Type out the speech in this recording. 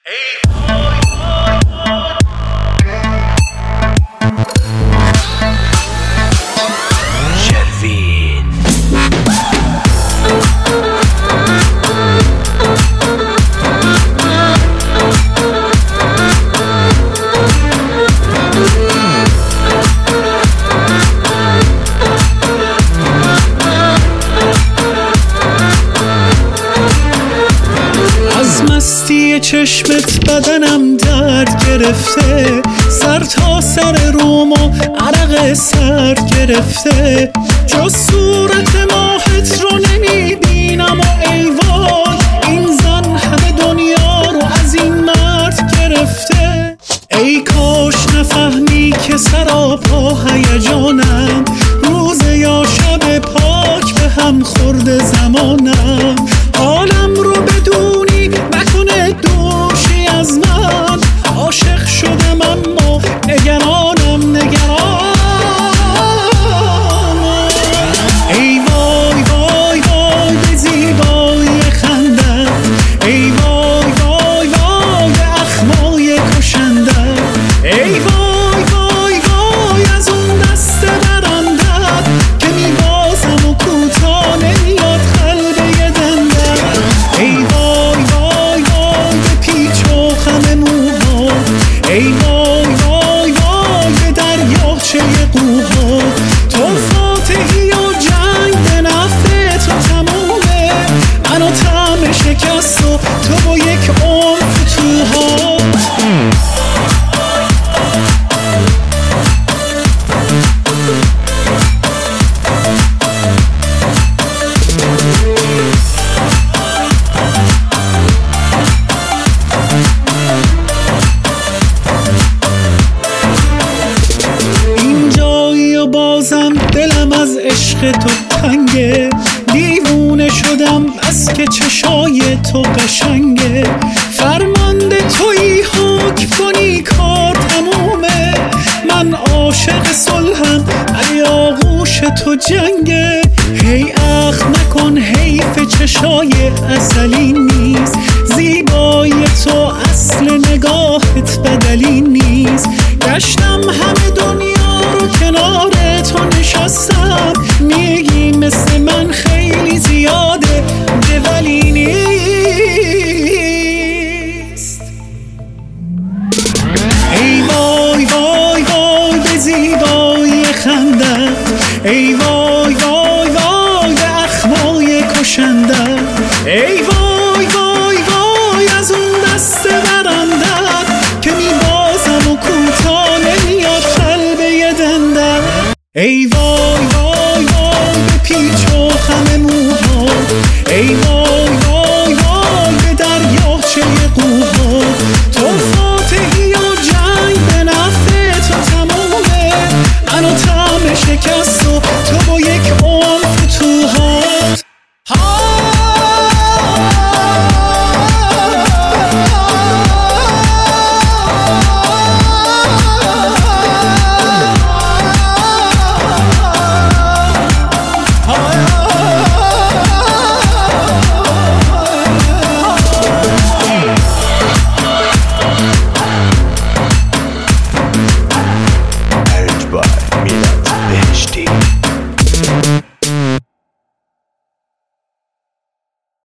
مستی چشمت بدنم درد گرفته، سر تا سر روم و عرق سر گرفته، جز صورت ماهت رو نمیبینم و ای وای این زن همه دنیا رو از این مرد گرفته. ای کاش نفهمی که سراپا هیجانم، روز یا شب پاک به هم خورده زمانم، حالم رو بدونی نکنه دوشی از من، عاشق شدم اما نگرانم نگرانم. ای وای وای وای به زیبایی خنده، ای وای وای وای به اخمای کشنده، ای وای وای وای از اون دست برندت که میبازم و کوتا نمیاد قلبه دنده، ای وای وای وای به پیچ و خم موها، ای وای وای وای به دریاچه قوها، تو فاتحی و جنگ به نفع تو تمومه، منو طعم شکست و تو با یک عمر فتوها. بازم دلم از عشق تو تنگه، دیوونه شدم بس که چشای تو قشنگه، فرمانده تویی حکم کنی کار تمومه، من عاشق صلحم علی آغوش تو جنگه، هی اخم نکن حیف چشای عسلی نیست، زیبایی تو اصل نگاهت بدلی نیست، گشتم همه دنیا رو کنار تو نشستم، میگی مثل من خیلی زیاده ده ولی نیست. ای وای وای وای به زیبایی خندت، ای وای وای وای به اخمای کشنده، ای وای وای وای از اون دست برندت که میبازم و کوتا نمیاد قلبه دنده، ای وای وای وای به پیچ و خم موها، ای وای